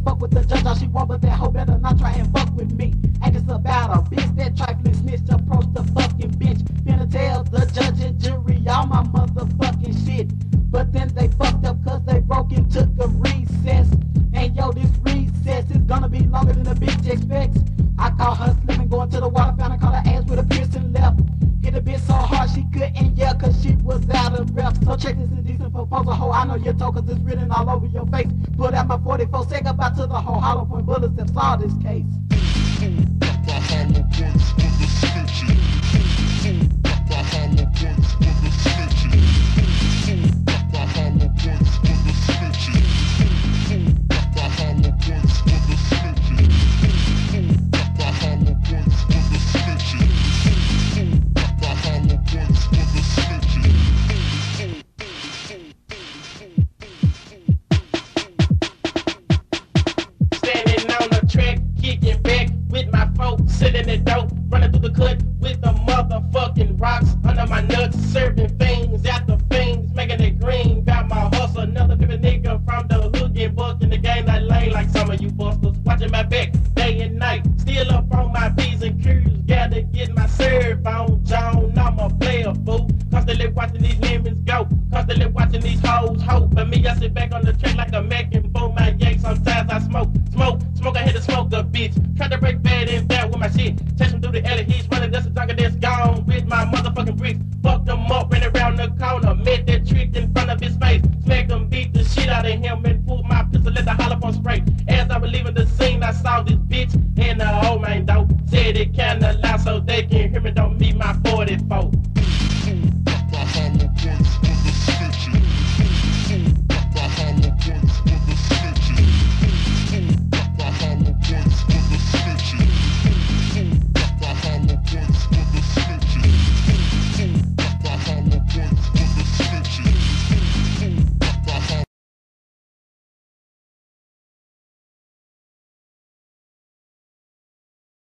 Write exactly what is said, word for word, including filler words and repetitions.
can fuck with the judge all she want, but that hoe better not try and fuck with me. And it's about a bitch, that trifling snitch approach the fucking bitch. Finna tell the judge and jury all my motherfucking shit. But then they fucked up cause they broke and took a recess. And yo, this recess is gonna be longer than the bitch expects. I caught her slipping, going to the water fountain, caught her ass with a piercing left. Hit a bitch so hard she couldn't yell cause she was out of breath. So check this indecent proposal, ho, I know you're told cause it's written all over your face. Put out my forty-four, say goodbye to the whole hollow point bullets that saw this case. The hollow points for the snitching. The hollow points for